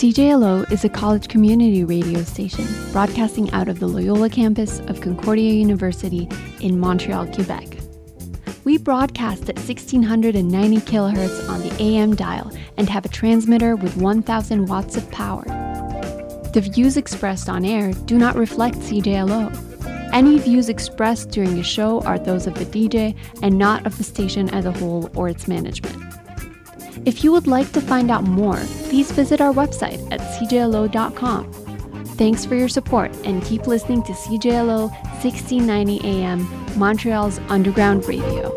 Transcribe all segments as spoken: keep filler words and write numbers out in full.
C J L O is a college community radio station broadcasting out of the Loyola campus of Concordia University in Montreal, Quebec. We broadcast at sixteen ninety kilohertz on the A M dial and have a transmitter with one thousand watts of power. The views expressed on air do not reflect C J L O. Any views expressed during a show are those of the D J and not of the station as a whole or its management. If you would like to find out more, please visit our website at c j l o dot com. Thanks for your support and keep listening to C J L O sixteen ninety A M, Montreal's underground radio.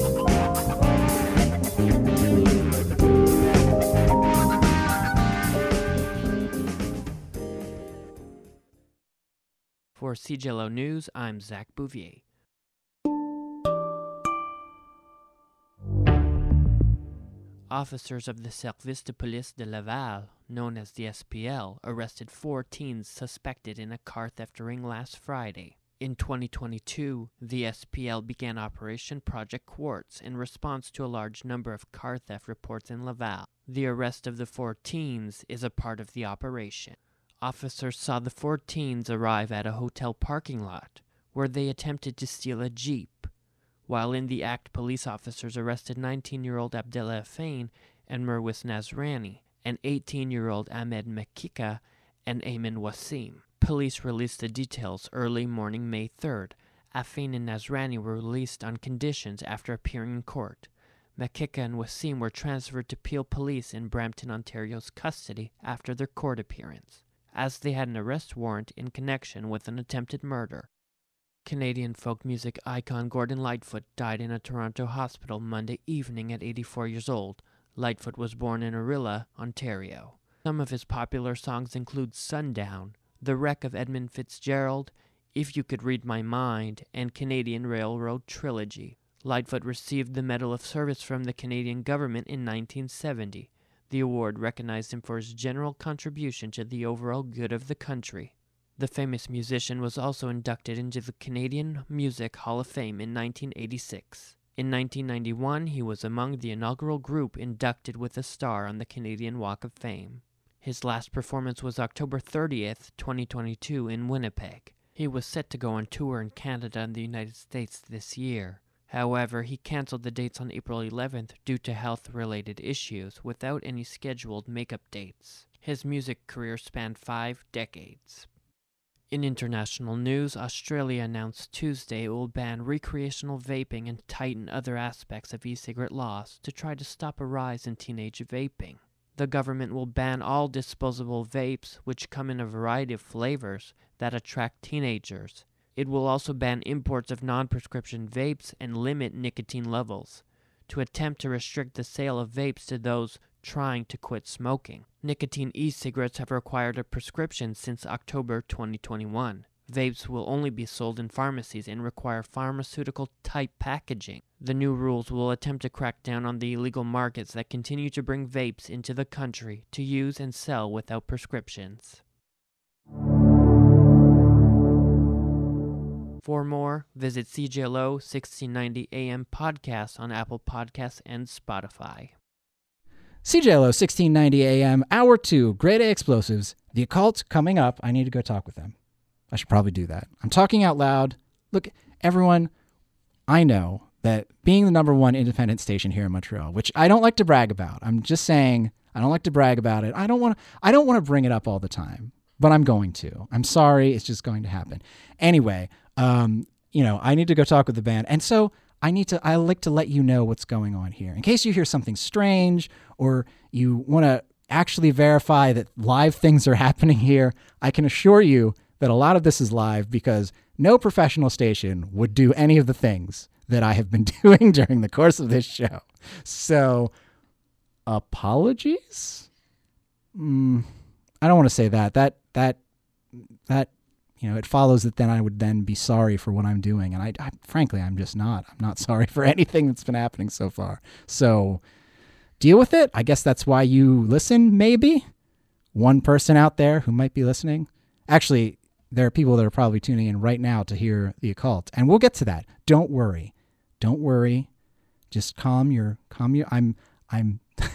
For C J L O News, I'm Zach Bouvier. Officers of the Service de Police de Laval, known as the S P L, arrested four teens suspected in a car theft ring last Friday. In twenty twenty-two, the S P L began Operation Project Quartz in response to a large number of car theft reports in Laval. The arrest of the four teens is a part of the operation. Officers saw the four teens arrive at a hotel parking lot, where they attempted to steal a Jeep. While in the act, police officers arrested nineteen-year-old Abdellah Fain and Merwis Nazrani, and eighteen-year-old Ahmed Mekika and Ayman Wasim. Police released the details early morning May third. Afin and Nazrani were released on conditions after appearing in court. Mekika and Wasim were transferred to Peel Police in Brampton, Ontario's custody after their court appearance, as they had an arrest warrant in connection with an attempted murder. Canadian folk music icon Gordon Lightfoot died in a Toronto hospital Monday evening at eighty-four years old. Lightfoot was born in Orilla, Ontario. Some of his popular songs include Sundown, The Wreck of Edmund Fitzgerald, If You Could Read My Mind, and Canadian Railroad Trilogy. Lightfoot received the Medal of Service from the Canadian government in nineteen seventy. The award recognized him for his general contribution to the overall good of the country. The famous musician was also inducted into the Canadian Music Hall of Fame in nineteen eighty-six. In nineteen ninety-one, he was among the inaugural group inducted with a star on the Canadian Walk of Fame. His last performance was October thirtieth, twenty twenty-two in Winnipeg. He was set to go on tour in Canada and the United States this year. However, he canceled the dates on April eleventh due to health-related issues without any scheduled makeup dates. His music career spanned five decades. In international news, Australia announced Tuesday it will ban recreational vaping and tighten other aspects of e-cigarette laws to try to stop a rise in teenage vaping. The government will ban all disposable vapes, which come in a variety of flavors that attract teenagers. It will also ban imports of non-prescription vapes and limit nicotine levels, to attempt to restrict the sale of vapes to those trying to quit smoking. Nicotine e-cigarettes have required a prescription since October twenty twenty-one. Vapes will only be sold in pharmacies and require pharmaceutical-type packaging. The new rules will attempt to crack down on the illegal markets that continue to bring vapes into the country to use and sell without prescriptions. For more, visit C J L O sixteen ninety A M podcast on Apple Podcasts and Spotify. C J L O sixteen ninety A M, Hour two, Grade A Explosives, The Occult coming up. I need to go talk with them. I should probably do that. I'm talking out loud. Look, everyone, I know that being the number one independent station here in Montreal, which I don't like to brag about. I'm just saying I don't like to brag about it. I don't want to I don't want to bring it up all the time, but I'm going to. I'm sorry, it's just going to happen. Anyway, um, you know, I need to go talk with the band. And so I need to, I like to let you know what's going on here. In case you hear something strange or you want to actually verify that live things are happening here, I can assure you that a lot of this is live because no professional station would do any of the things that I have been doing during the course of this show. So, apologies? Mm, I don't want to say that. That, that, that, you know, it follows that then I would then be sorry for what I'm doing. And I, I frankly, I'm just not. I'm not sorry for anything that's been happening so far. So deal with it. I guess that's why you listen, maybe. One person out there who might be listening. Actually, there are people that are probably tuning in right now to hear The Occult. And we'll get to that. Don't worry. Don't worry. Just calm your, calm your, I'm, I'm,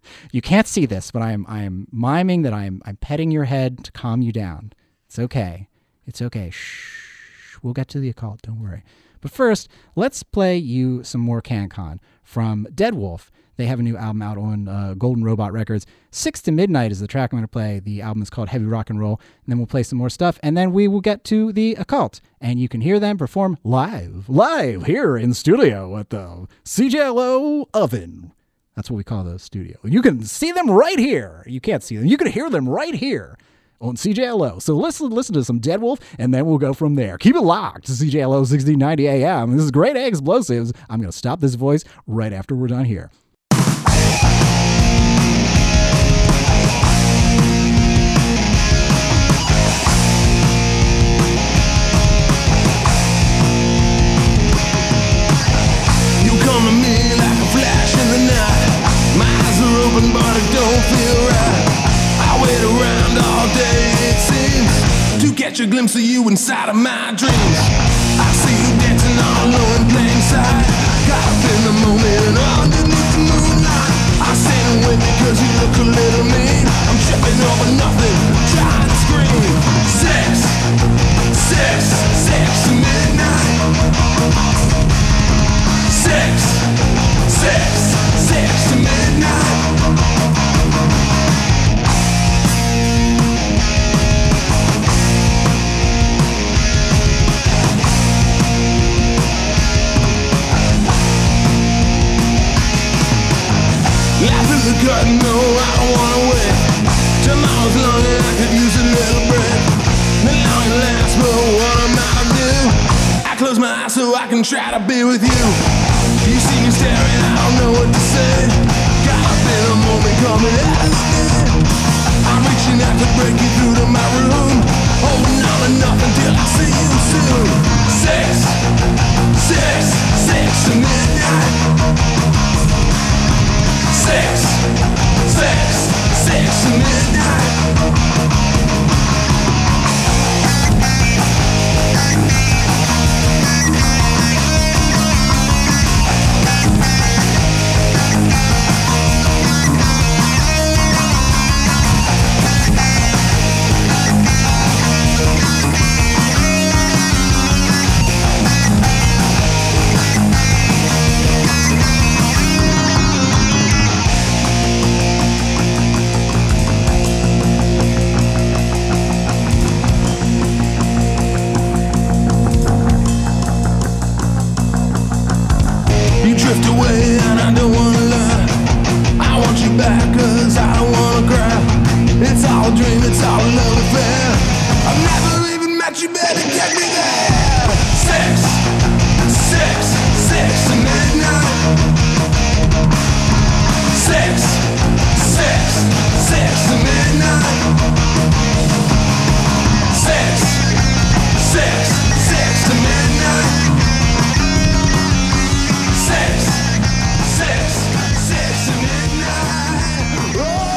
You can't see this, but I am I am miming that I am I'm petting your head to calm you down. It's okay. It's okay. Shh. We'll get to the occult. Don't worry. But first, let's play you some more CanCon from Dead Wolf. They have a new album out on uh, Golden Robot Records. Six to Midnight is the track I'm going to play. The album is called Heavy Rock and Roll. And then we'll play some more stuff. And then we will get to the occult. And you can hear them perform live, live here in studio at the C J L O Oven. That's what we call the studio. You can see them right here. You can't see them. You can hear them right here on C J L O. So listen, listen to some Dead Wolf, and then we'll go from there. Keep it locked to C J L O sixteen ninety A M. This is Great Explosives. I'm going to stop this voice right after we're done here. You come to me like a flash in the night. My eyes are open, but it don't feel right. I wait around all day, it seems, to catch a glimpse of you inside of my dreams. I see you dancing all alone in plain sight, caught up in the moment underneath the moonlight. I stand and wait because you look a little mean. I'm tripping over nothing, trying to scream. Sex, sex, sex to midnight. Sex, sex, sex to midnight. Life is a curtain, no, I don't wanna wait. Tomorrow's long and I could use a little break. The long it lasts, but what am I to do? I close my eyes so I can try to be with you. You see me staring, I don't know what to say. Got up in a moment coming out of the day. I'm reaching out to break you through to my room, holding on to nothing till I see you soon. Sex, sex, sex to midnight. Sex, sex, sex to midnight. Drift away and I don't wanna lie. I want you back cause I don't wanna cry. It's all a dream, it's all a love affair. I've never even met you, better get me there. Sex, sex, sex to midnight. Sex, sex, sex to midnight. Sex, sex, sex to midnight. Sex, sex, sex to midnight. Oh.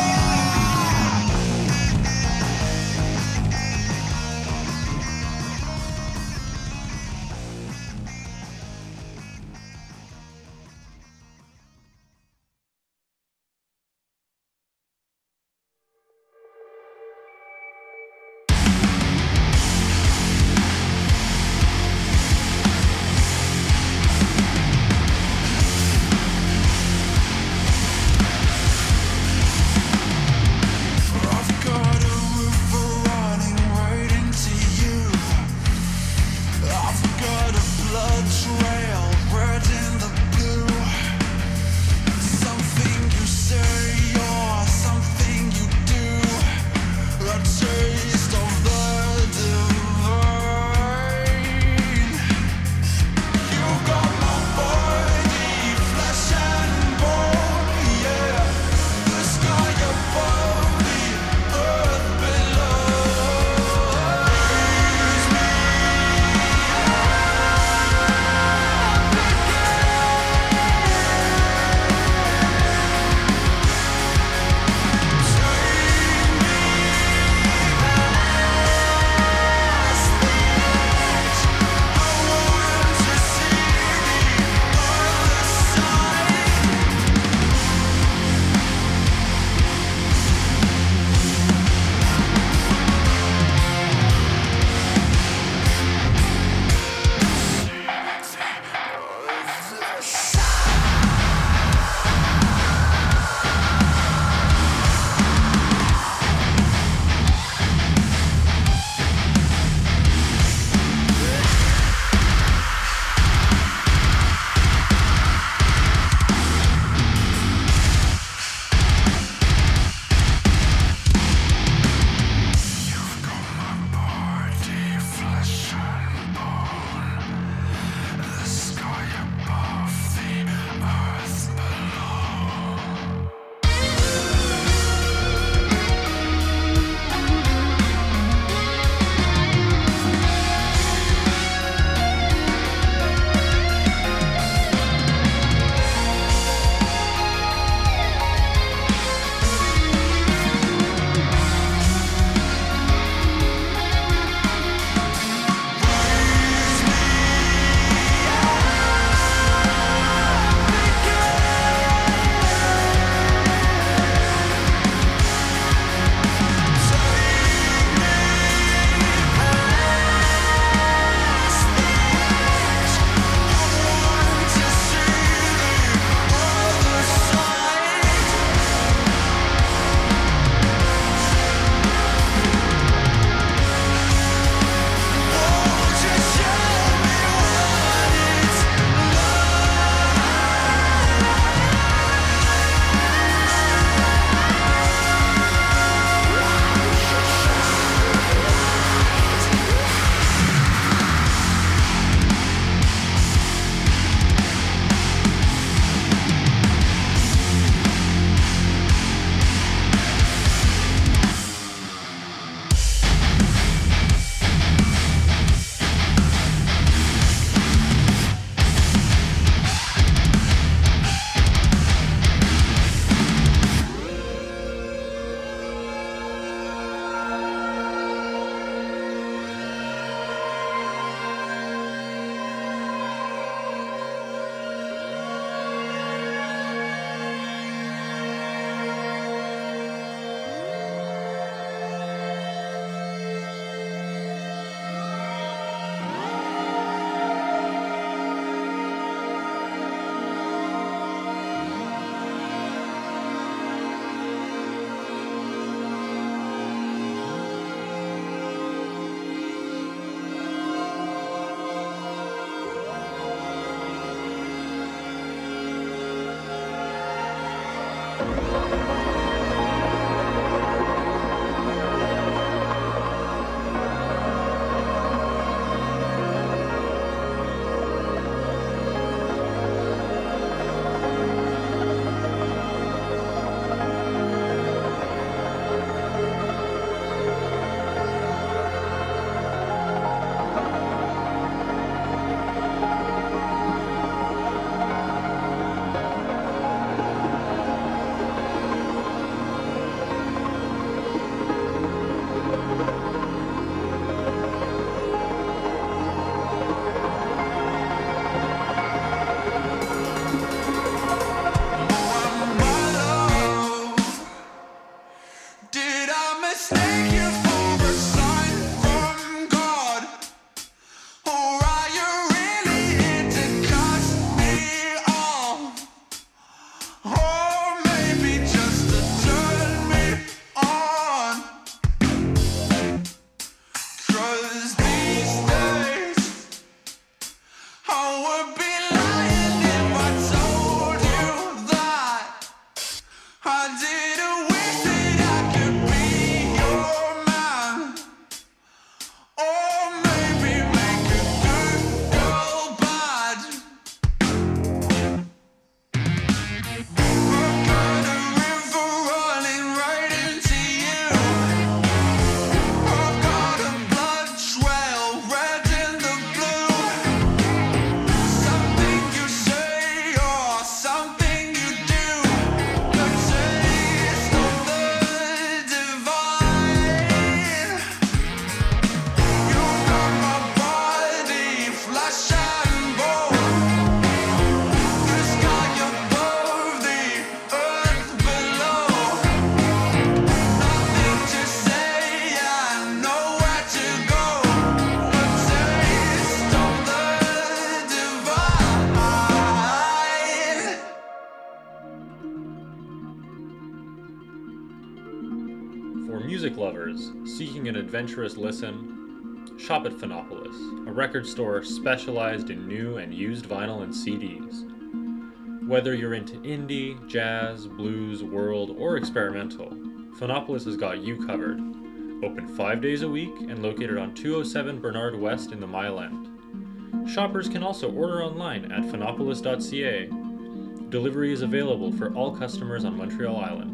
seeking an adventurous listen? Shop at Phonopolis, a record store specialized in new and used vinyl and C Ds. Whether you're into indie, jazz, blues, world, or experimental, Phonopolis has got you covered. Open five days a week and located on two oh seven Bernard West in the Mile End. Shoppers can also order online at phonopolis dot c a. Delivery is available for all customers on Montreal Island.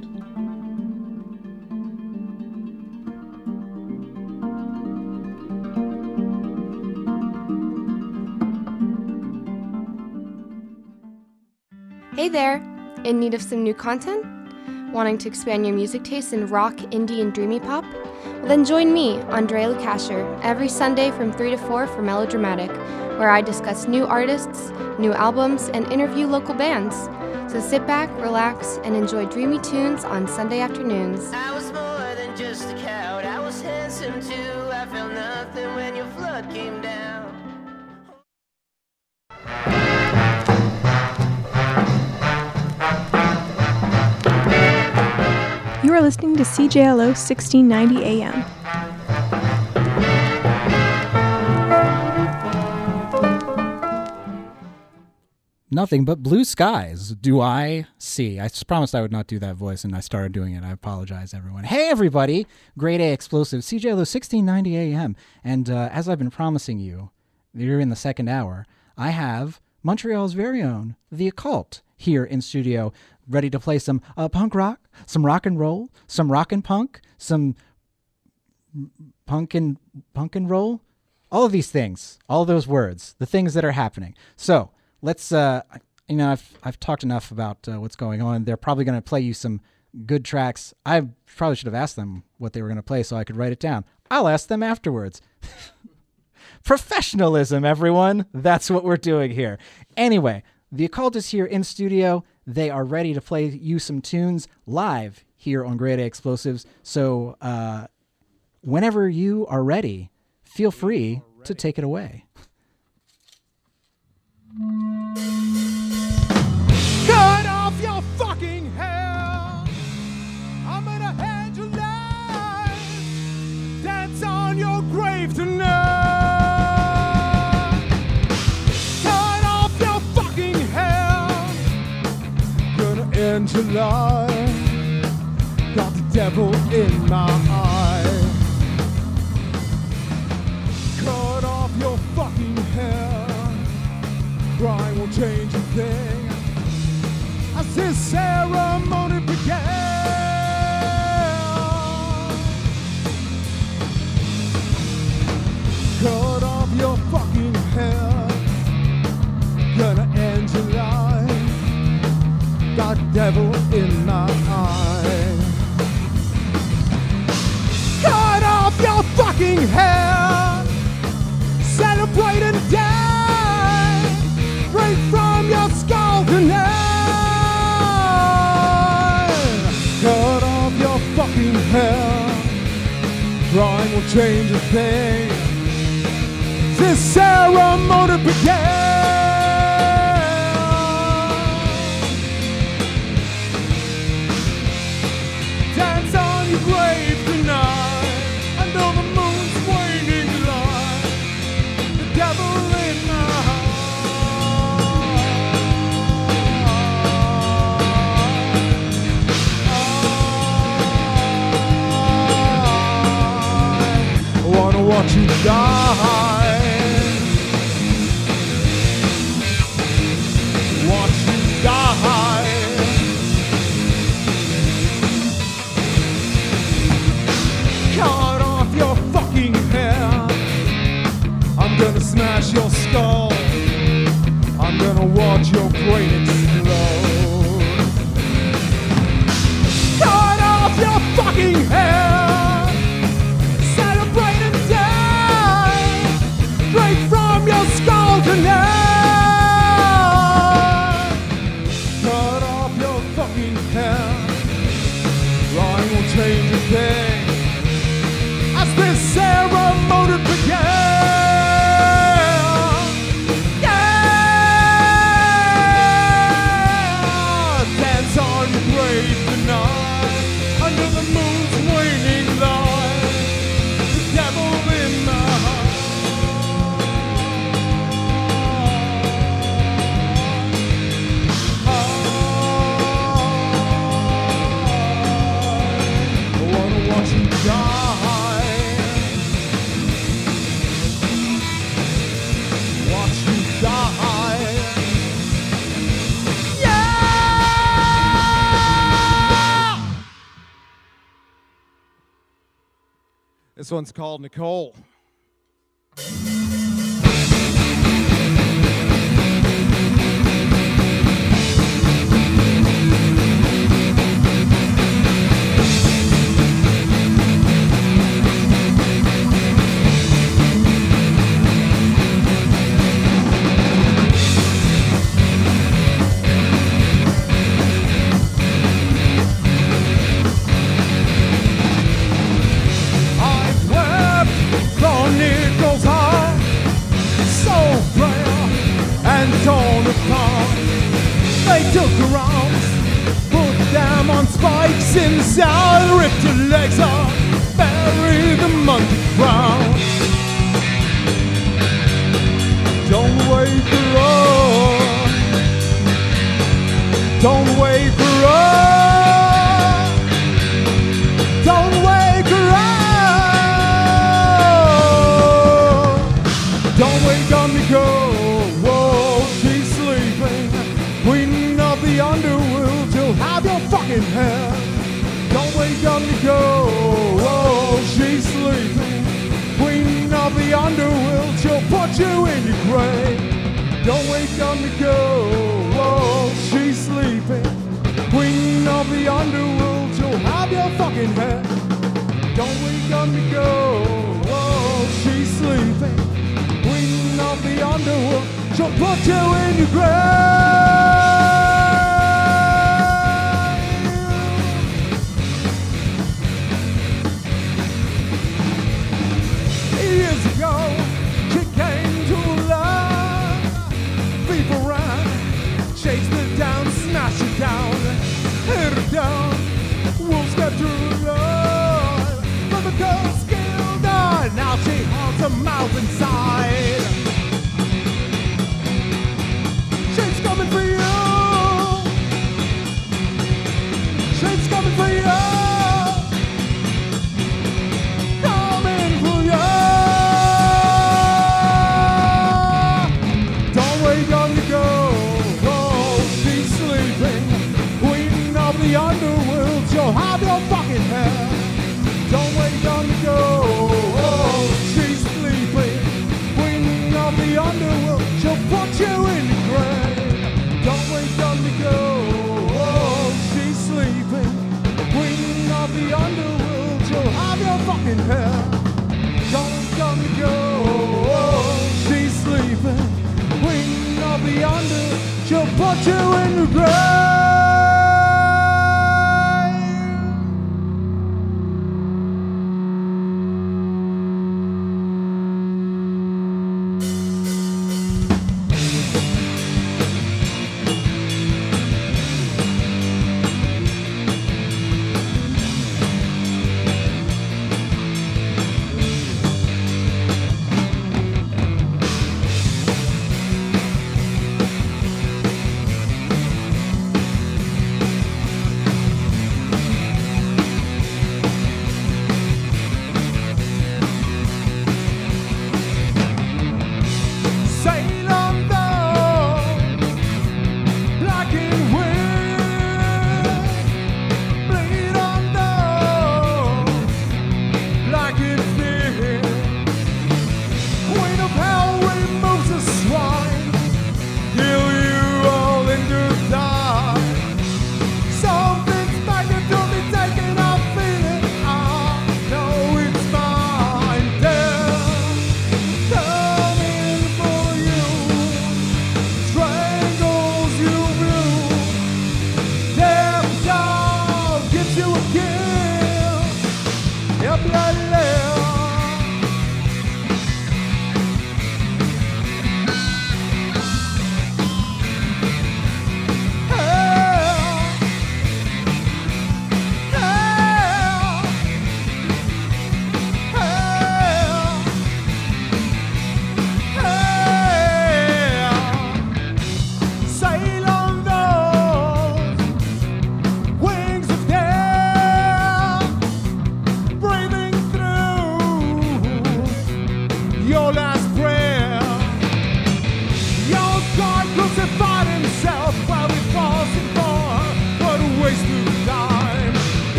Hey there! In need of some new content? Wanting to expand your music taste in rock, indie, and dreamy pop? Well, then join me, Andrea Lukasher, every Sunday from three to four for Melodramatic, where I discuss new artists, new albums, and interview local bands. So sit back, relax, and enjoy dreamy tunes on Sunday afternoons. I was more than just a coward, I was handsome too. I felt nothing when your flood came down. You are listening to C J L O sixteen ninety A M. Nothing but blue skies do I see. I promised I would not do that voice, and I started doing it. I apologize, everyone. Hey, everybody! Grade A Explosive, C J L O sixteen ninety A M. And uh, as I've been promising you, you're in the second hour, I have Montreal's very own The Occult here in studio, ready to play some uh, punk rock, some rock and roll, some rock and punk, some punk and, punk and roll, all of these things, all those words, the things that are happening. So let's, uh, you know, I've I've talked enough about uh, what's going on. They're probably going to play you some good tracks. I probably should have asked them what they were going to play so I could write it down. I'll ask them afterwards. Professionalism, everyone. That's what we're doing here. Anyway, The Occult is here in studio. They are ready to play you some tunes live here on Grade A Explosives. So uh, whenever you are ready, feel free to take it away. Cut off your fucking hair. I'm gonna hand you life. Dance on your grave tonight. Cut off your fucking hair. Gonna end your life. Got the devil in my eye. Cut off your fucking hair. Crime won't change a thing as this ceremony began. Cut off your fucking hair. Gonna end your life. Got devil in my eye. Cut off your fucking hair. Celebrate and dance. Break from your skull tonight. Cut off your fucking hair. Crime will change a thing. This ceremony began. Dance on your grave tonight. Under the moon's waning light. The devil in my heart. Watch you die. Watch you die. Cut off your fucking hair. I'm gonna smash your skull. I'm gonna watch your brain explode. Cut off your fucking hair. Break from your skull tonight. Cut off your fucking hair. Crime won't change a thing as this ceremony began. Yeah. Dance on your grave tonight under the moon's waning This one's called Nicole. Torn apart. They took her arms, put them on spikes inside, ripped her legs off, buried the monkey crown. Don't wake her up, don't wake her up, don't wake her up, don't wake up Nicole. The underworld, she'll have your fucking hair. Don't wake up Nicole, oh, she's sleeping. Queen of the underworld, she'll put you in your grave. Don't wake up Nicole, oh, she's sleeping. Queen of the underworld, she'll have your fucking hair. Don't wake up Nicole, oh, she's sleeping. Queen of the underworld, she'll put you in your grave. Years ago, she came to love. People ran, chased her down, smashed her down, hit her down. Wolves kept her alive, but the girl still died. Now she haunts a mouth inside. She's coming for you. She's coming for you. Coming for you. The underworld, she'll have your fucking hair. Don't wait on the go, oh, she's sleeping. Queen of the underworld, she'll put you in the grave. Don't wait on the go, oh, she's sleeping. Queen of the underworld, she'll have your fucking hair. Don't wait on the go, oh, she's sleeping. Queen of the underworld, she'll put you in the grave. You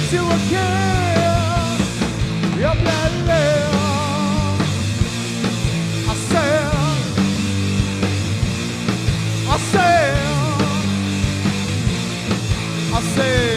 gives you a kiss. Your blood lives. I said, I said, I said.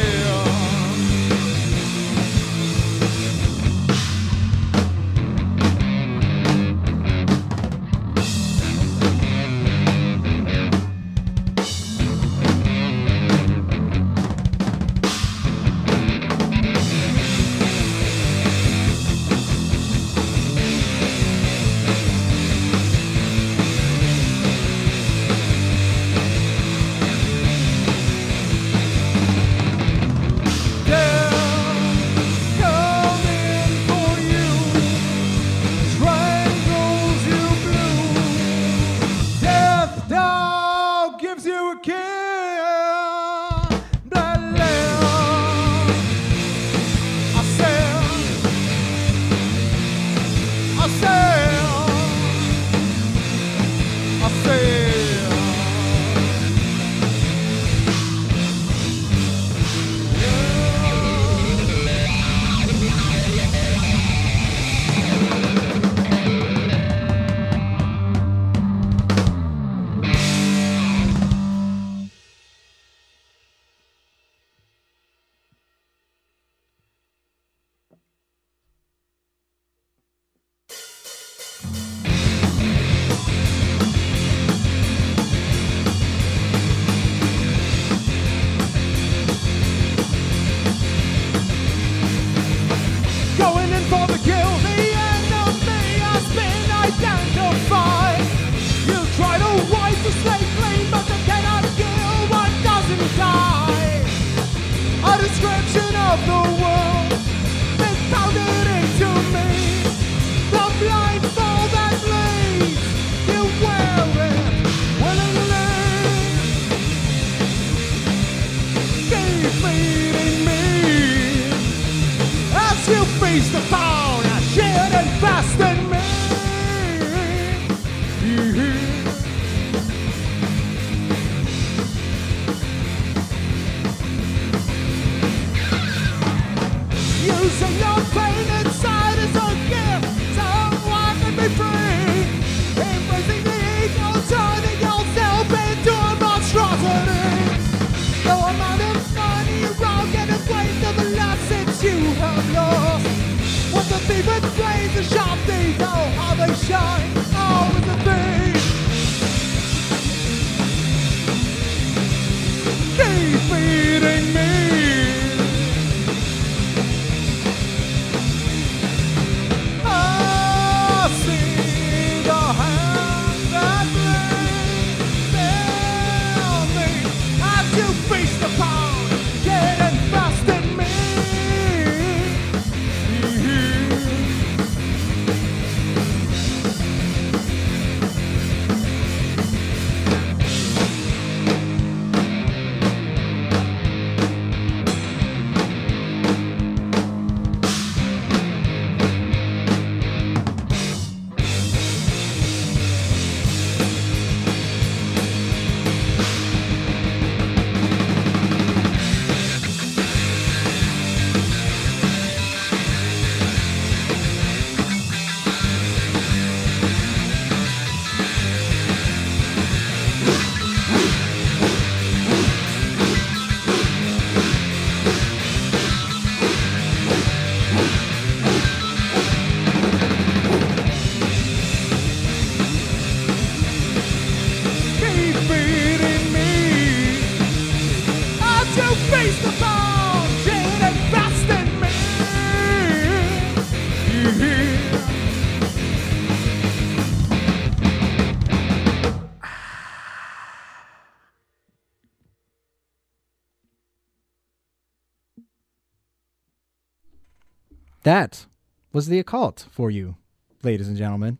That was The Occult for you, ladies and gentlemen.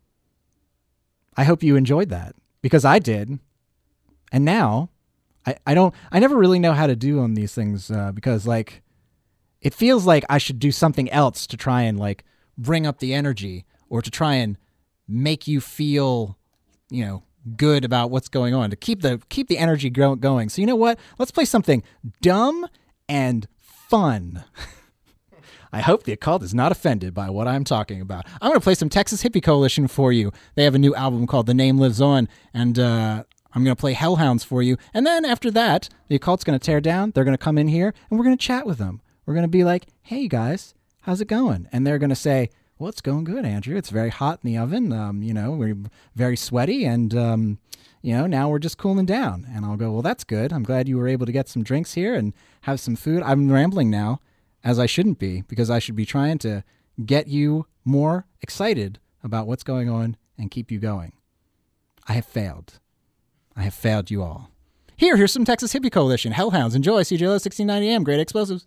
I hope you enjoyed that, because I did. And now, I, I don't, I never really know how to do on these things, uh, because, like, it feels like I should do something else to try and, like, bring up the energy, or to try and make you feel, you know, good about what's going on, to keep the keep the energy go- going. So you know what? Let's play something dumb and fun. I hope the occult is not offended by what I'm talking about. I'm going to play some Texas Hippie Coalition for you. They have a new album called The Name Lives On, and uh, I'm going to play Hellhounds for you. And then after that, the occult's going to tear down. They're going to come in here, and we're going to chat with them. We're going to be like, hey, guys, how's it going? And they're going to say, well, it's going good, Andrew. It's very hot in the oven. Um, you know, we're very sweaty, and, um, you know, now we're just cooling down. And I'll go, well, that's good. I'm glad you were able to get some drinks here and have some food. I'm rambling now, as I shouldn't be, because I should be trying to get you more excited about what's going on and keep you going. I have failed. I have failed you all. Here, here's some Texas Hippie Coalition. Hellhounds. Enjoy. C J L O sixteen ninety A M. Great Explosives.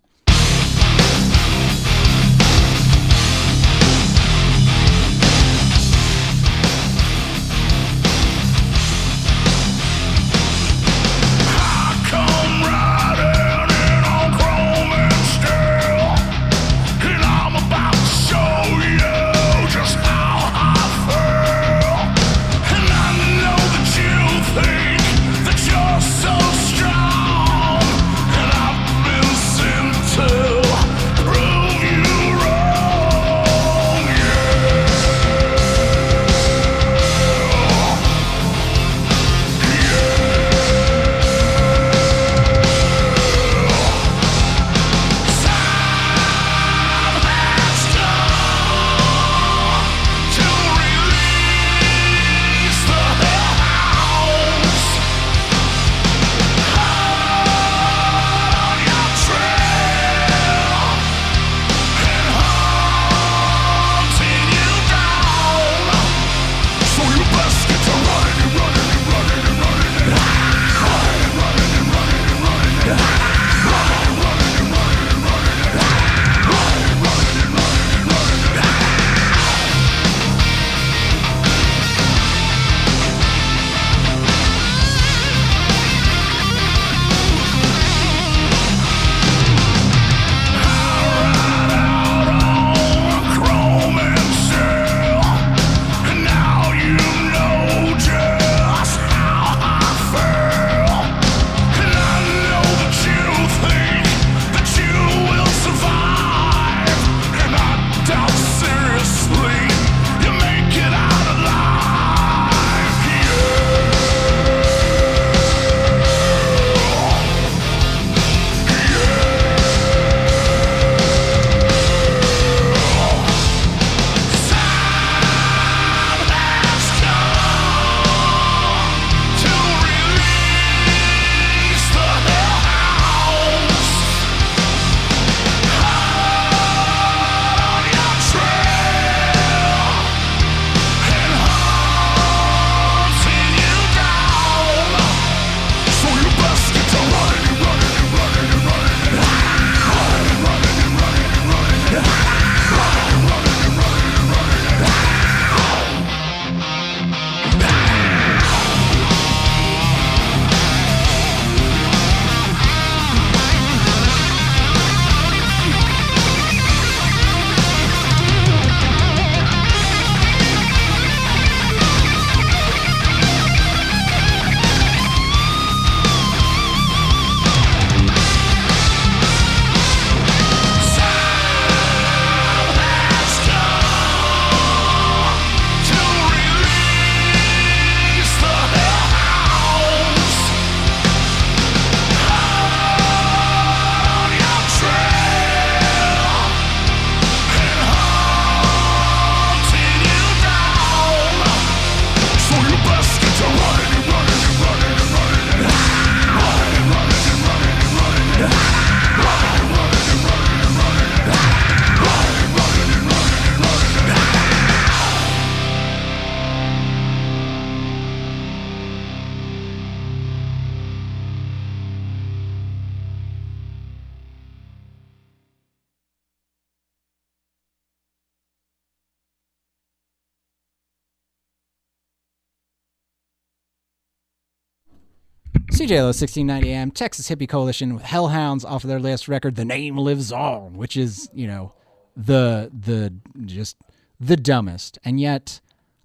C J L O sixteen ninety A M, Texas Hippie Coalition with Hellhounds off of their last record, The Name Lives On, which is, you know, the the just the dumbest. And yet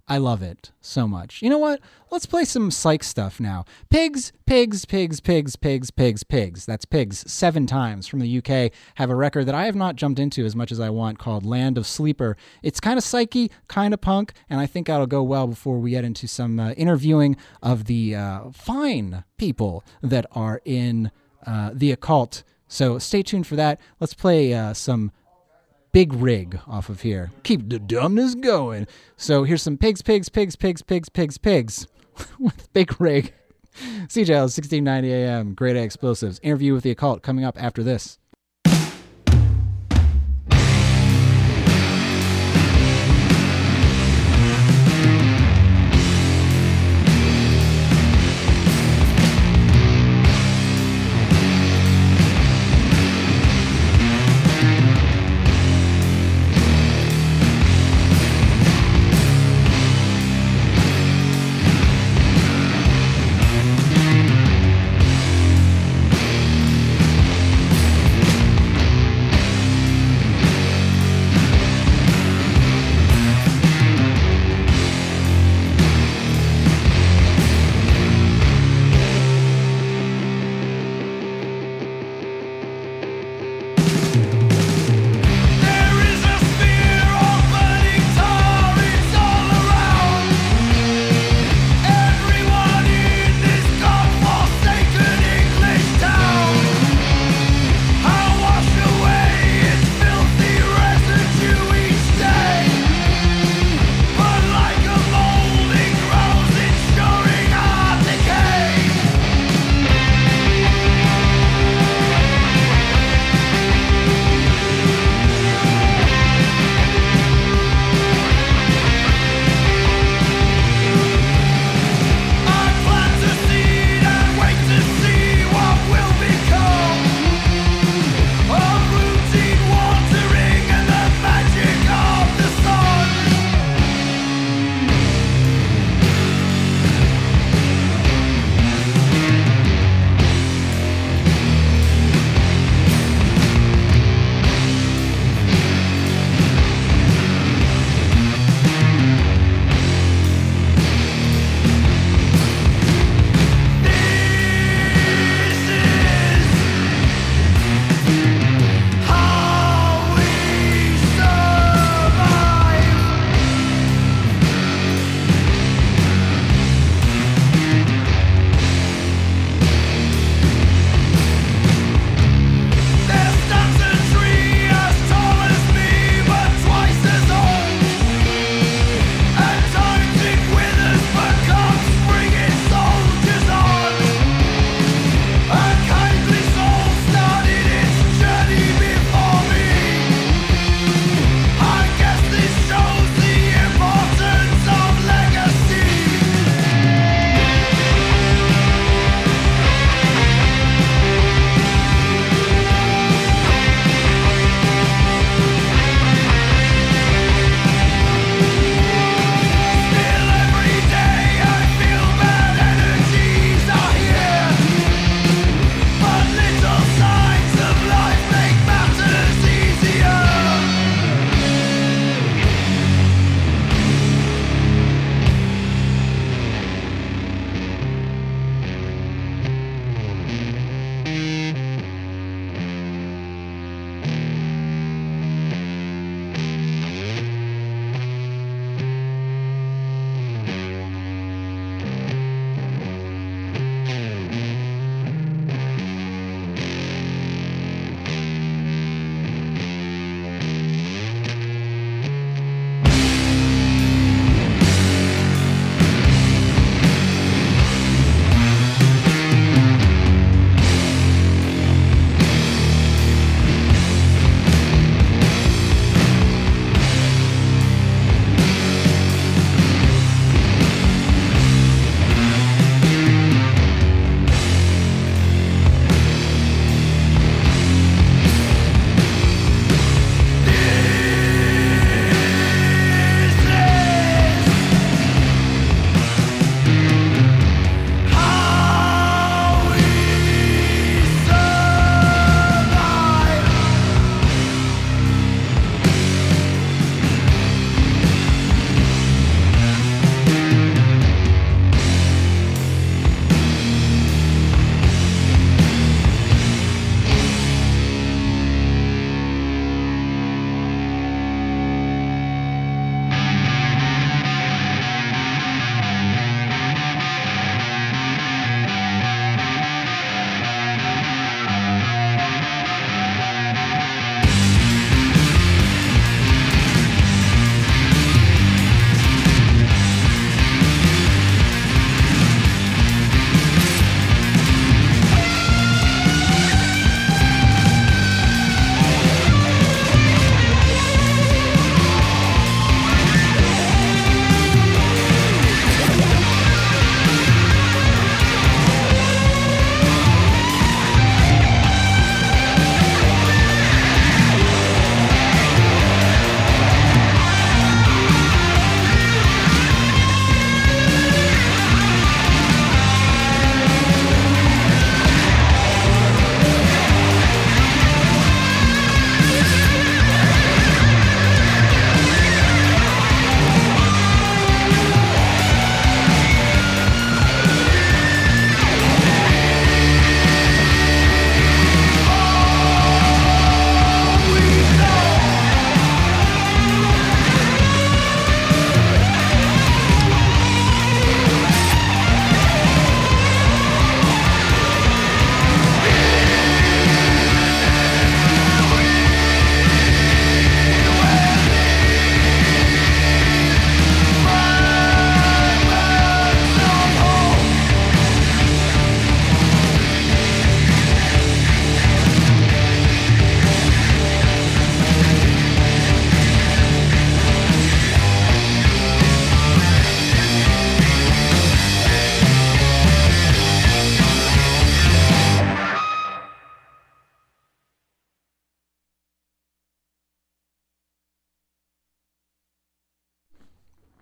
I love it so much. You know what? Let's play some psych stuff now. Pigs, pigs, pigs, pigs, pigs, pigs, pigs. That's pigs seven times from the U K. Have a record that I have not jumped into as much as I want called Land of Sleeper. It's kind of psyche, kind of punk, and I think that'll go well before we get into some uh, interviewing of the uh, fine people that are in uh, the occult. So stay tuned for that. Let's play uh, some Big Rig off of here. Keep the dumbness going. So here's some pigs, pigs, pigs, pigs, pigs, pigs, pigs with Big Rig. C J L sixteen ninety A M, Grade A Explosives. Interview with the Occult coming up after this. Thank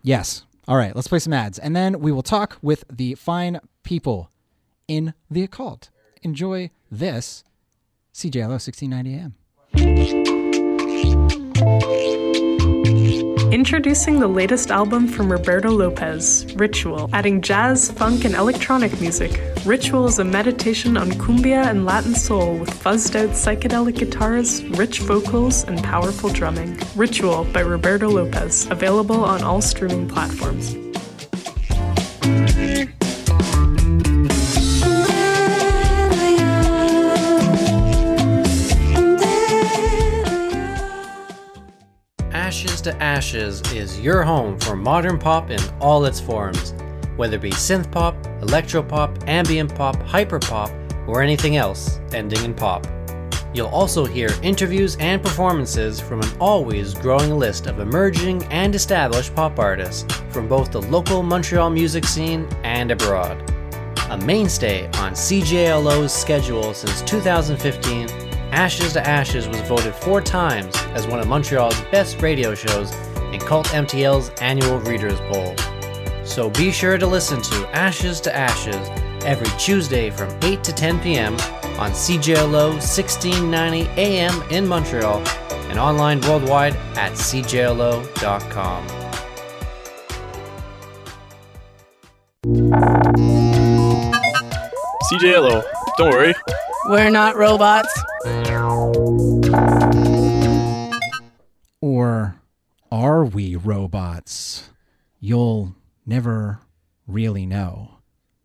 Yes. All right, let's play some ads. And then we will talk with the fine people in the occult. Enjoy this C J L O sixteen ninety A M. Introducing the latest album from Roberto Lopez, Ritual. Adding jazz, funk, and electronic music, Ritual is a meditation on cumbia and Latin soul with fuzzed-out psychedelic guitars, rich vocals, and powerful drumming. Ritual by Roberto Lopez, available on all streaming platforms. Ashes to Ashes is your home for modern pop in all its forms, whether it be synth pop, electro pop, ambient pop, hyper pop, or anything else ending in pop. You'll also hear interviews and performances from an always growing list of emerging and established pop artists from both the local Montreal music scene and abroad. A mainstay on C J L O's schedule since two thousand fifteen, Ashes to Ashes was voted four times as one of Montreal's best radio shows in Cult M T L's annual Readers' Poll. So be sure to listen to Ashes to Ashes every Tuesday from eight to ten p.m. on C J L O sixteen ninety A M in Montreal and online worldwide at c j l o dot com. C J L O, don't worry. We're not robots. Or are we robots? You'll never really know.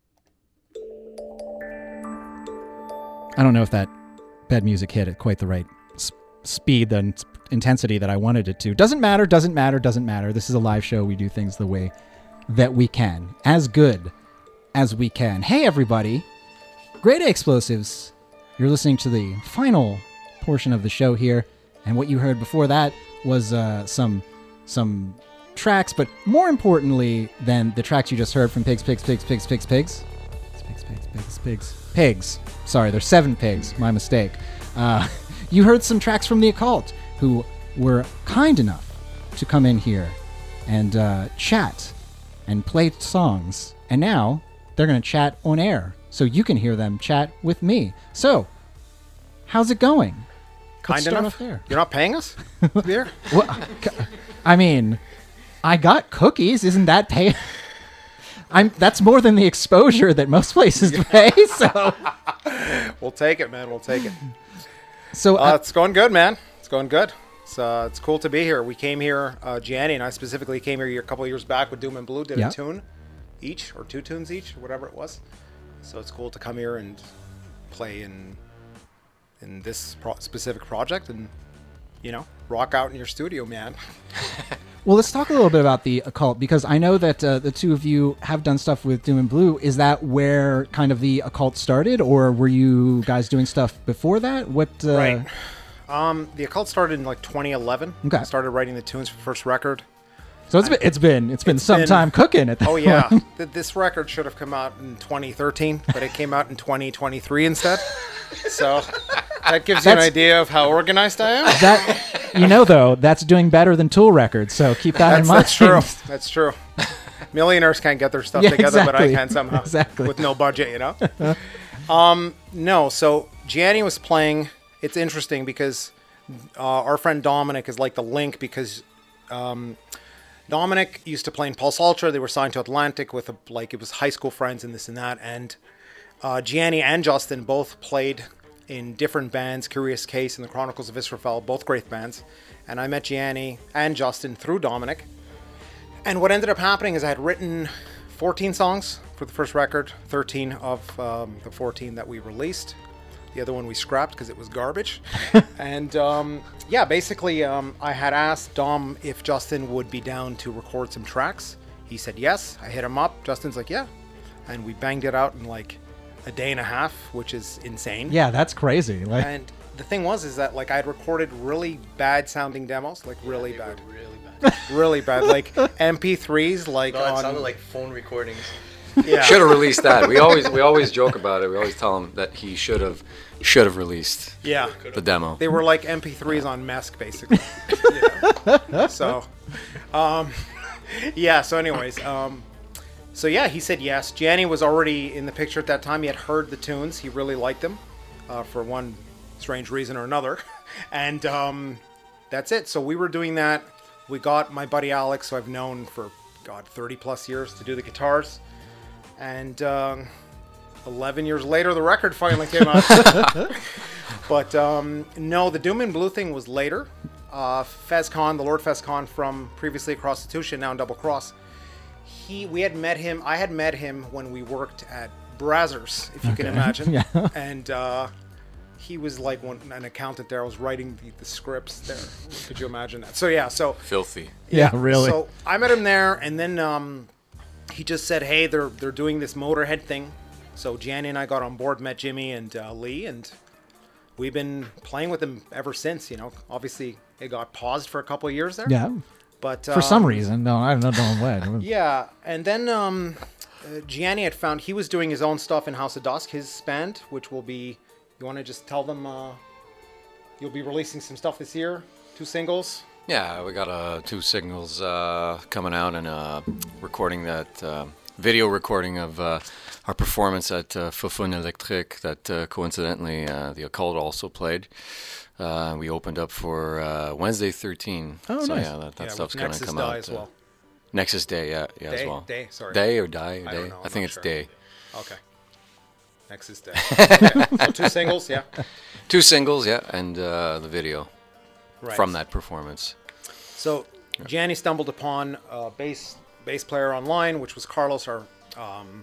I don't know if that bed music hit at quite the right s- speed and s- intensity that I wanted it to. Doesn't matter, doesn't matter, doesn't matter. This is a live show. We do things the way that we can. As good as we can. Hey, everybody. Grade A Explosives. You're listening to the final portion of the show here. And what you heard before that was uh, some some tracks, but more importantly than the tracks you just heard from Pigs, Pigs, Pigs, Pigs, Pigs, Pigs. Pigs, Pigs, Pigs, Pigs. Pigs. Sorry, there's seven pigs. My mistake. Uh, you heard some tracks from the Occult, who were kind enough to come in here and uh, chat and play songs. And now they're going to chat on air, so you can hear them chat with me. So, how's it going? Kind Let's start enough. off there. You're not paying us here? Well, I mean, I got cookies. Isn't that pay? I'm. That's more than the exposure that most places pay. So We'll take it, man. We'll take it. So uh, uh, it's going good, man. It's going good. It's uh, it's cool to be here. We came here, uh, Gianni and I specifically came here a couple of years back with Doom and Blue. Did Yeah. a tune each, or two tunes each, or whatever it was. So it's cool to come here and play in in this pro- specific project, and you know, rock out in your studio, man. well, let's talk a little bit about the Occult, because I know that uh, the two of you have done stuff with Doom and Blue. Is that where kind of the Occult started, or were you guys doing stuff before that? What? Uh... Right. Um, the Occult started in like twenty eleven. Okay. I started writing the tunes for the first record. So it's been it's been it's been It's some been- time cooking at that Oh yeah, point. Th- this record should have come out in twenty thirteen, but it came out in twenty twenty-three instead. So that gives you an That's- idea of how organized I am. That you know though, that's doing better than Tool Records. So keep that that's, in mind. that's true. That's true. Millionaires can't get their stuff Yeah, together, but I exactly. can somehow. Exactly. With no budget, you know. um, no, so Gianni was playing. It's interesting because uh, our friend Dominic is like the link, because um, Dominic used to play in Pulse Ultra. They were signed to Atlantic with a, like it was high school friends and this and that. And uh, Gianni and Justin both played in different bands, Curious Case and the Chronicles of Israfel, both great bands. And I met Gianni and Justin through Dominic. And what ended up happening is I had written fourteen songs for the first record, thirteen of um, the fourteen that we released. The other one we scrapped because it was garbage. and um, yeah, basically um, I had asked Dom if Justin would be down to record some tracks. He said yes. I hit him up. Justin's like, yeah. And we banged it out in like a day and a half, which is insane. Yeah, that's crazy. Like, And the thing was is that like I had recorded really bad sounding demos, like really bad. Really bad. really bad. Like M P threes, like No, it on... sounded like phone recordings. Yeah. Should have released that. We always we always joke about it. We always tell him that he should have should have released Yeah. the demo. They were like M P threes on Mesk, basically. Yeah. So, um, yeah. So, anyways, um, so yeah, he said yes. Gianni was already in the picture at that time. He had heard the tunes. He really liked them, uh, for one strange reason or another, and um, that's it. So we were doing that. We got my buddy Alex, who I've known for God thirty plus years, to do the guitars, and um, eleven years later, the record finally came out. But um, no, the Doom and Blue thing was later. Uh, Fez Khan, the Lord Fez Khan from previously Prostitution, now in Double Cross. He, we had met him. I had met him when we worked at Brazzers, if you Okay. can imagine. Yeah. And uh, he was like one, an accountant there. I was writing the, the scripts there. Could you imagine that? So yeah, so Filthy. Yeah, really. So I met him there, and then um, he just said, "Hey, they're they're doing this Motorhead thing." So Gianni and I got on board, met Jimmy and uh, Lee, and we've been playing with them ever since. You know, obviously it got paused for a couple of years there. Yeah. But For some um, reason. No, I don't know what. Yeah, and then um, uh, Gianni had found he was doing his own stuff in House of Dusk, his band, which will be. You want to just tell them uh, you'll be releasing some stuff this year, two singles. Yeah, we got uh, two singles uh, coming out and uh, recording that uh, video recording of uh, our performance at uh, Fofun Electric that uh, coincidentally uh, the Occult also played. Uh, we opened up for uh, Wednesday thirteen. Oh, so nice. yeah, that, that Yeah, stuff's with going to Nexus come Die out. as well. Uh, Nexus Day, yeah, yeah, Day? as well. Day, sorry. Day or Die or I Day? don't know, I I'm think not it's sure. Day. Okay. Nexus Day. Okay. So two singles, yeah. Two singles, yeah, and uh, the video Right. from that performance. So Gianni stumbled upon a bass bass player online, which was Carlos. Our um,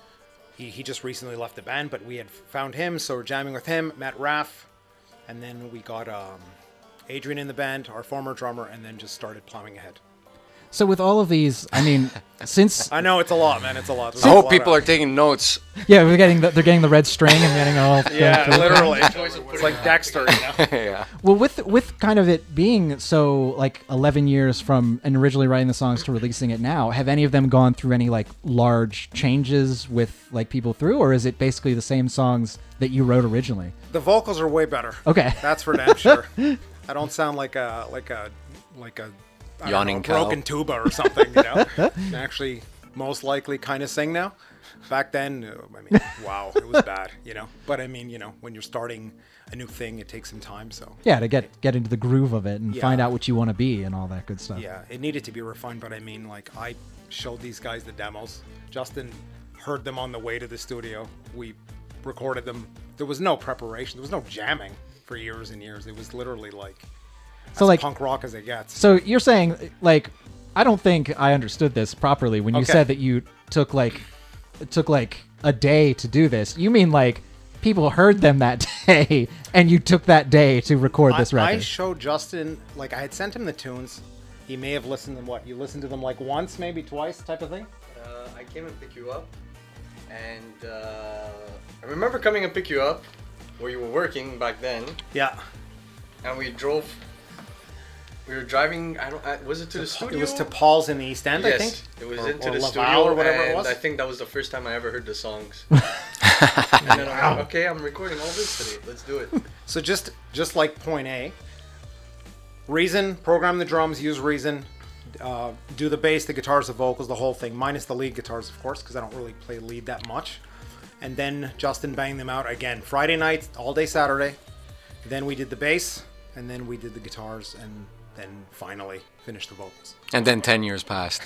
he he just recently left the band, but we had found him, so we're jamming with him. Met Raff, and then we got um, Adrian in the band, our former drummer, and then just started plowing ahead. So with all of these, I mean, since I know it's a lot, man. It's a lot. There's I a hope lot people of- are taking notes. yeah, we're getting the, they're getting the red string and getting all. Yeah, going through. literally. It's like Dexter, you know. Yeah. Well, with with kind of it being so like eleven years from and originally writing the songs to releasing it now, have any of them gone through any like large changes with like people through, or is it basically the same songs that you wrote originally? The vocals are way better. Okay. That's for damn sure. I don't sound like a like a like a I don't Yawning know, cow. broken tuba or something, you know. And actually, most likely, kind of sing now. Back then, uh, I mean, wow, it was bad, you know. But I mean, you know, when you're starting a new thing, it takes some time. So Yeah, to get get into the groove of it and Yeah. find out what you want to be and all that good stuff. yeah, it needed to be refined. But I mean, like, I showed these guys the demos. Justin heard them on the way to the studio. We recorded them. There was no preparation. There was no jamming for years and years. It was literally like. So, as like- punk rock as it gets. So you're saying like I don't think I understood this properly when you Okay. said that you took like it took like a day to do this. You mean like people heard them that day and you took that day to record this I, record? I showed Justin, like I had sent him the tunes. He may have listened to them. What, you listened to them like once, maybe twice, type of thing? Uh, I came and picked you up, and uh, I remember coming and pick you up where you were working back then. Yeah. And we drove. We were driving. I don't. I, was it to the studio? It was to Paul's in the East End, yes, I think. it was Or- into or the Laval studio, or whatever and it was. I think that was the first time I ever heard the songs. And then I'm like, okay, I'm recording all this today. Let's do it. So just just like point A, Reason, program the drums, use Reason, uh, do the bass, the guitars, the vocals, the whole thing, minus the lead guitars, of course, because I don't really play lead that much. And then Justin banged them out again. Friday night, all day Saturday. Then we did the bass, and then we did the guitars, and then finally finished the vocals. And then ten years passed.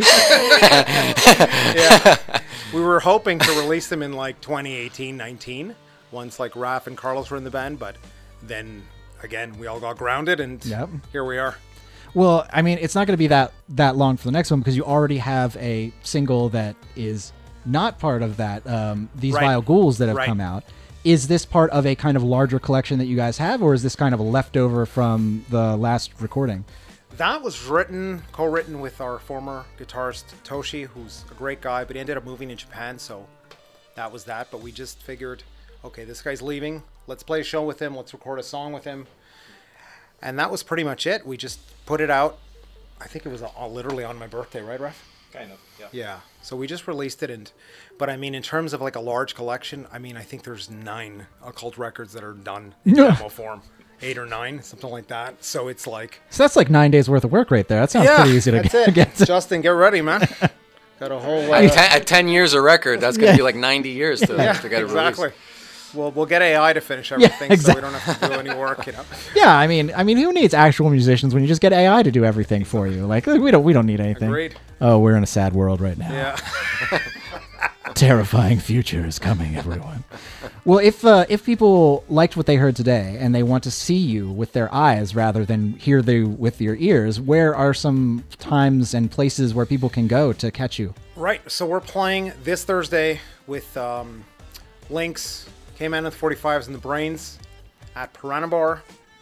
Yeah. We were hoping to release them in like twenty eighteen, nineteen, once like Raph and Carlos were in the band, but then again, we all got grounded, and Yep. here we are. Well, I mean, it's not going to be that that long for the next one because you already have a single that is not part of that. Um, these Right. Vile Ghouls that have Right. come out. Is this part of a kind of larger collection that you guys have, or is this kind of a leftover from the last recording? That was written, co-written with our former guitarist Toshi, who's a great guy, but he ended up moving to Japan, so that was that. But we just figured, okay, this guy's leaving. Let's play a show with him. Let's record a song with him. And that was pretty much it. We just put it out. I think it was uh, literally on my birthday, right, Ref? Kind of, yeah. Yeah. So we just released it, and but I mean, in terms of like a large collection, I mean, I think there's nine occult records that are done in Yeah. demo form. eight or nine, something like that. So it's like So that's like nine days worth of work right there. That sounds yeah, pretty easy to that's get. it. get to. Justin, get ready, man. Got a whole uh, At, ten, at ten years of record, that's going to Yeah. be like ninety years to, yeah, to get it exactly. released. We'll we'll get A I to finish everything, exactly. so we don't have to do any work. You know. Yeah, I mean, I mean, who needs actual musicians when you just get A I to do everything for you? Like, we don't, we don't need anything. Agreed. Oh, we're in a sad world right now. Yeah. Terrifying future is coming, everyone. Well, if uh, if people liked what they heard today and they want to see you with their eyes rather than hear you with your ears, where are some times and places where people can go to catch you? Right. So we're playing this Thursday with um, Lynx, K-Man with forty-fives and the Brains at Piranha Bar.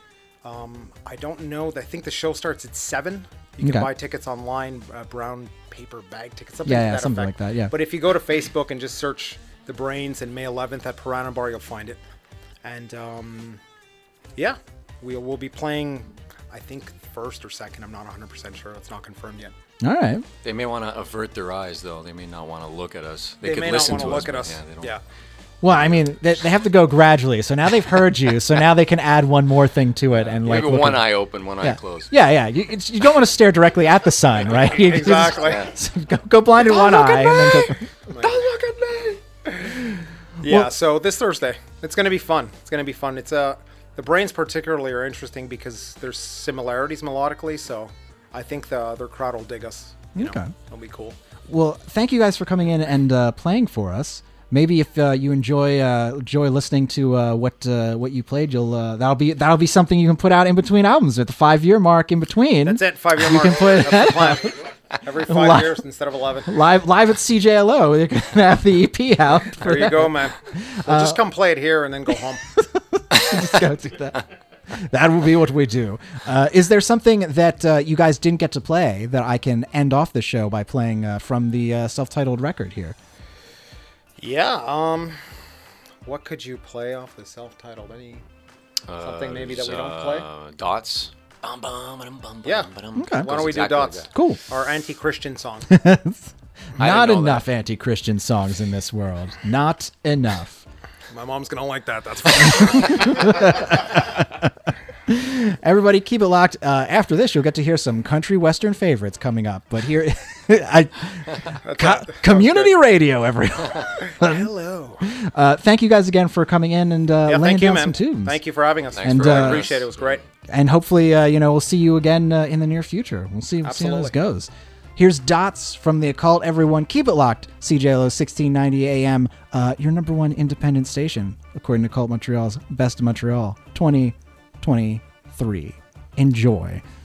Um, I don't know. I think the show starts at seven. You can Okay. buy tickets online, uh, brown paper bag tickets, something Yeah, to yeah, that something effect. like that, yeah. But if you go to Facebook and just search the Brains and May eleventh at Piranha Bar, you'll find it. And um, yeah, we will be playing, I think, first or second. I'm not one hundred percent sure. It's not confirmed yet. All right. They may want to avert their eyes, though. They may not want to look at us. They, They could may not listen wanna to look us, at but us. Yeah, they don't. Yeah. Well, I mean, they, they have to go gradually. So now they've heard you. So now they can add one more thing to it and like Maybe look one at- eye open, one eye yeah. closed. Yeah, yeah. You, it's, you don't want to stare directly at the sun, right? You just- Exactly. so go, go blind in Don't one look eye. at And then go, Don't look at me. Yeah, Well- so this Thursday, it's going to be fun. It's going to be fun. It's uh, the Brains particularly are interesting because there's similarities melodically, so I think the their crowd will dig us. You Okay. know, it'll be cool. well, thank you guys for coming in and uh, playing for us. Maybe if uh, you enjoy uh, enjoy listening to uh, what uh, what you played, you'll uh, that'll be that'll be something you can put out in between albums at the five year mark in between. That's it, five year You mark. can put That's the plan. Every five Live- years instead of eleven. live live at C J L O. You're gonna have the E P out. for There you that. go, man. We'll Uh, just come play it here and then go home. Just go do that. That will be what we do. Uh, is there something that uh, you guys didn't get to play that I can end off the show by playing uh, from the uh, self-titled record here? Yeah. Um, what could you play off the self-titled? Any Uh, something maybe that we don't uh, play? Dots. Yeah. Okay. Why don't we do Exactly like Dots? that. Cool. Our anti-Christian song. Not know enough anti-Christian songs in this world. Not enough. My mom's gonna like that. That's fine. Everybody, keep it locked. Uh, after this, you'll get to hear some country western favorites coming up. But here, I, co- community radio, everyone. Hello. Uh, thank you guys again for coming in and uh, Yeah, laying thank you, down man. some tunes. Thank you for having us. And, for uh, I appreciate it. It was great. And hopefully, uh, you know, we'll see you again uh, in the near future. We'll see, we'll see how this Absolutely. goes. Here's Dots from the Occult. Everyone, keep it locked. C J L O sixteen ninety A M, uh, your number one independent station, according to Occult Montreal's Best of Montreal twenty twenty-three. Enjoy.